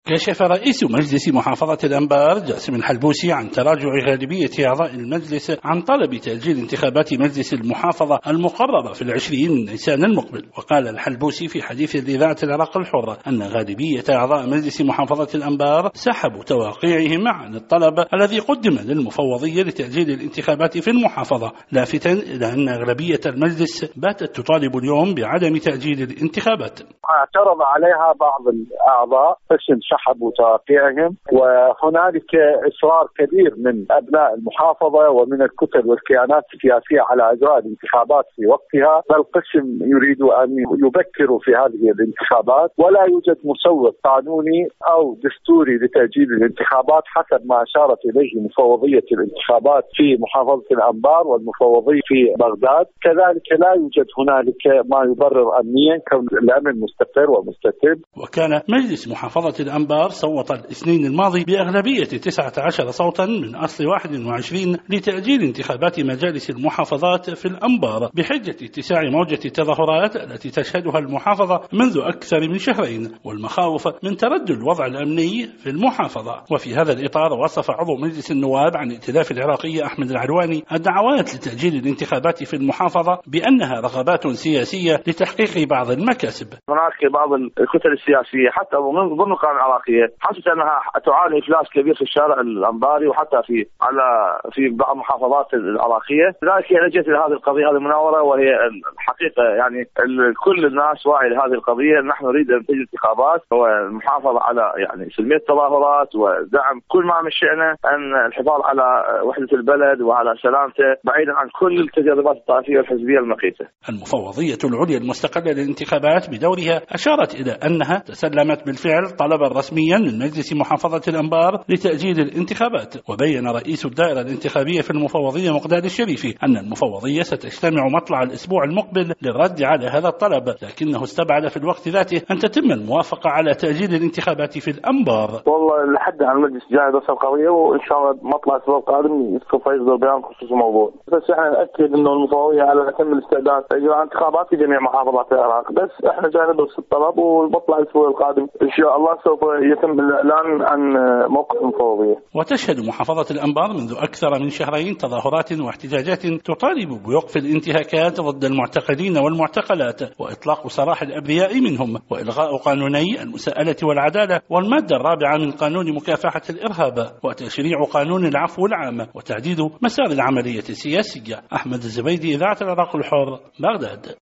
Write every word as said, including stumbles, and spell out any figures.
كشف رئيس مجلس محافظة الأنبار جاسم الحلبوسي عن تراجع غالبية أعضاء المجلس عن طلب تأجيل انتخابات مجلس المحافظة المقررة في العشرين من نيسان المقبل. وقال الحلبوسي في حديث لإذاعة العراق الحرة أن غالبية أعضاء مجلس محافظة الأنبار سحبوا تواقيعهم عن الطلب الذي قدم للمفوضية لتأجيل الانتخابات في المحافظة، لافتا إلى أن أغلبية المجلس باتت تطالب اليوم بعدم تأجيل الانتخابات. اعترض عليها بعض الأعضاء قسم سحبوا تواقيعهم، وهنالك إصرار كبير من أبناء المحافظة ومن الكتل والكيانات السياسية على إجراء الانتخابات في وقتها، بل قسم يريد أن يبكروا في هذه الانتخابات، ولا يوجد مسوغ قانوني أو دستوري لتأجيل الانتخابات حسب ما أشارت إليه مفوضية الانتخابات في محافظة الأنبار والمفوضية في بغداد. كذلك لا يوجد هنالك ما يبرر أمنيا كون الأمن مستقر ومستتب. وكان مجلس محافظة الأنبار صوت الاثنين الماضي بأغلبية تسعة عشر صوتا من أصل واحد وعشرين لتأجيل انتخابات مجالس المحافظات في الأنبار بحجة اتساع موجة التظاهرات التي تشهدها المحافظة منذ أكثر من شهرين، والمخاوف من تردي الوضع الأمني في المحافظة. وفي هذا الإطار وصف عضو مجلس النواب عن الائتلاف العراقي أحمد العلواني الدعوات لتأجيل الانتخابات في المحافظة بأنها رغبات سياسية لتحقيق بعض المكاسب. هناك بعض الكتل السياسية حتى من ضمن القائمة العراقية حست أنها تعاني إفلاس كبير في الشارع الأنباري وحتى في على في بعض المحافظات العراقية. لذلك هي لجأت إلى هذه القضية، هذه المناورة، وهي الحقيقة يعني كل الناس واعي لهذه القضية. نحن نريد أن تجي انتخابات والمحافظة على يعني سلمية التظاهرات ودعم كل ما من شأنه أن الحفاظ على وحدة البلد وعلى سلامته بعيدا عن كل التجاذبات الطائفية والحزبية المقيتة. المفوضية العليا المستقلة للانتخابات بدورها أشارت إلى أنها تسلمت بالفعل طلبا رسميا من مجلس محافظة الأنبار لتأجيل الانتخابات. وبين رئيس الدائرة الانتخابية في المفوضية مقداد الشريفي أن المفوضية ستجتمع مطلع الأسبوع المقبل للرد على هذا الطلب، لكنه استبعد في الوقت ذاته أن تتم الموافقة على تأجيل الانتخابات في الأنبار. والله لحد عن المجلس جاي دراسة قوية، وإن شاء الله مطلع الأسبوع القادم سوف يصدر بيان بخصوص الموضوع. بس احنا نأكد إنه المفوضية على أتم الاستعداد إجراء انتخابات في جميع محافظات العراق، بس احنا جاي ندرس الطلب ومطلع الأسبوع القادم إن شاء الله سوف يتم الإعلان عن موقف المفوضية. وتشهد محافظة الأنبار منذ أكثر من شهرين تظاهرات واحتجاجات تطالب بوقف الانتهاكات ضد المعتقلين والمعتقلات وإطلاق سراح الأبرياء منهم وإلغاء قانوني المساءلة والعدالة والمادة الرابعة من قانون مكافحة الإرهاب وتشريع قانون العفو العام وتعديد مسار العملية السياسية. أحمد الزبيدي، إذاعة العراق الحر، بغداد.